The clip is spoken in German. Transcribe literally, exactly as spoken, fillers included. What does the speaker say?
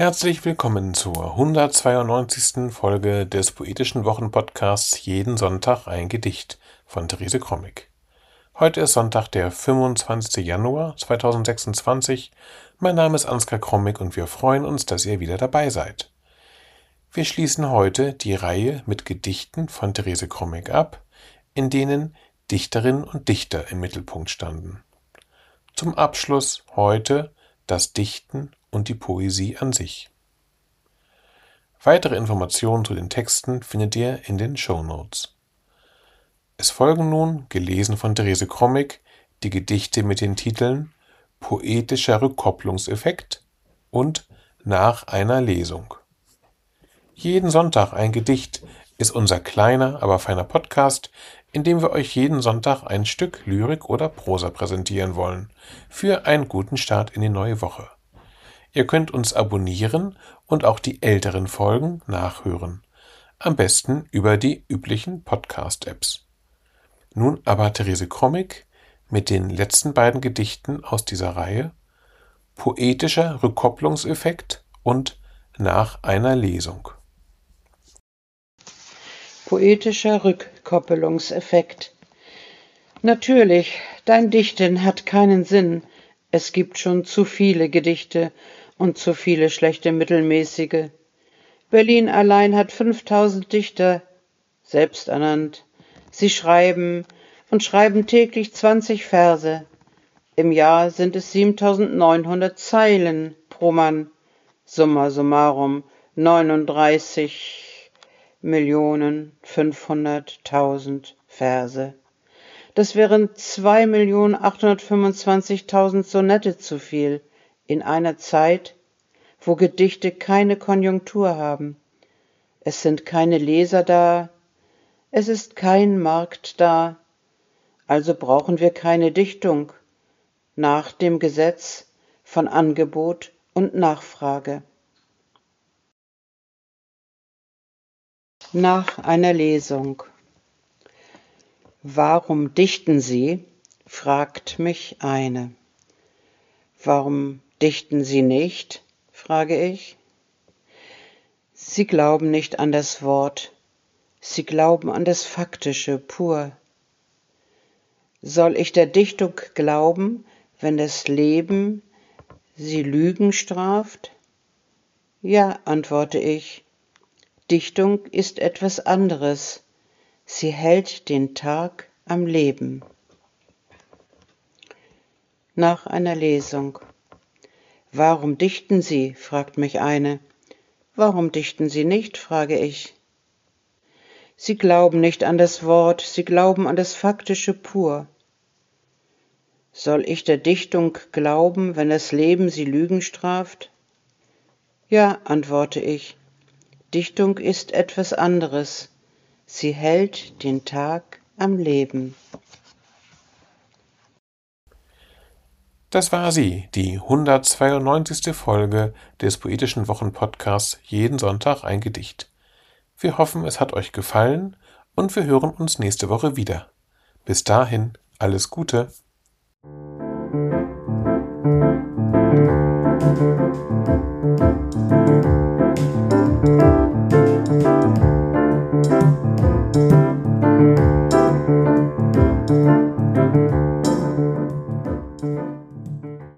Herzlich willkommen zur hundertzweiundneunzigsten Folge des Poetischen Wochenpodcasts Jeden Sonntag ein Gedicht von Therese Krommig. Heute ist Sonntag, der fünfundzwanzigste Januar zweitausendsechsundzwanzig. Mein Name ist Ansgar Krommig und wir freuen uns, dass ihr wieder dabei seid. Wir schließen heute die Reihe mit Gedichten von Therese Krommig ab, in denen Dichterinnen und Dichter im Mittelpunkt standen. Zum Abschluss heute das Dichten und die Poesie an sich. Weitere Informationen zu den Texten findet ihr in den Shownotes. Es folgen nun, gelesen von Therese Krommig, die Gedichte mit den Titeln Poetischer Rückkopplungseffekt und Nach einer Lesung. Jeden Sonntag ein Gedicht ist unser kleiner, aber feiner Podcast, in dem wir euch jeden Sonntag ein Stück Lyrik oder Prosa präsentieren wollen, für einen guten Start in die neue Woche. Ihr könnt uns abonnieren und auch die älteren Folgen nachhören. Am besten über die üblichen Podcast-Apps. Nun aber Therese Krommig mit den letzten beiden Gedichten aus dieser Reihe Poetischer Rückkopplungseffekt und Nach einer Lesung. Poetischer Rückkoppelungseffekt. Natürlich, dein Dichten hat keinen Sinn. Es gibt schon zu viele Gedichte und zu viele schlechte mittelmäßige. Berlin allein hat fünftausend Dichter, selbst ernannt. Sie schreiben und schreiben täglich zwanzig Verse. Im Jahr sind es siebentausendneunhundert Zeilen pro Mann. Summa summarum neununddreißig Millionen fünfhunderttausend Verse. Das wären zwei Millionen achthundertfünfundzwanzigtausend Sonette zu viel, in einer Zeit, wo Gedichte keine Konjunktur haben. Es sind keine Leser da, es ist kein Markt da, also brauchen wir keine Dichtung, nach dem Gesetz von Angebot und Nachfrage. Nach einer Lesung. Warum dichten Sie? Fragt mich eine. Warum dichten Sie nicht? Frage ich. Sie glauben nicht an das Wort, Sie glauben an das Faktische pur. Soll ich der Dichtung glauben, wenn das Leben Sie Lügen straft? Ja, antworte ich. Dichtung ist etwas anderes. Sie hält den Tag am Leben. Nach einer Lesung. Warum dichten Sie? Fragt mich eine. Warum dichten Sie nicht? Frage ich. Sie glauben nicht an das Wort, Sie glauben an das Faktische pur. Soll ich der Dichtung glauben, wenn das Leben Sie Lügen straft? Ja, antworte ich. Dichtung ist etwas anderes. Sie hält den Tag am Leben. Das war sie, die hundertzweiundneunzigste Folge des Poetischen Wochenpodcasts Jeden Sonntag ein Gedicht. Wir hoffen, es hat euch gefallen und wir hören uns nächste Woche wieder. Bis dahin, alles Gute. Musik